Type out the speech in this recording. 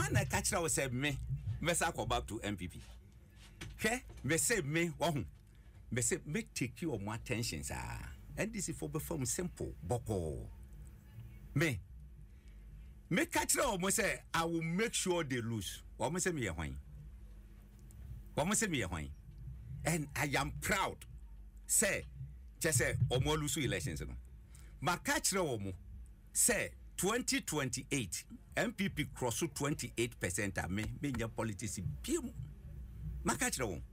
One I catch now say me go back to MPP. Okay? Me say me wahun. Me say me take you more attention sir. And this is for perform simple boko. Me catch now say I will make sure they lose. What say me why? What say me why? And I am proud. Say just say omo lose elections no. Ma catch now say 2028 MPP cross 28% me nya politics biom. Ma catch now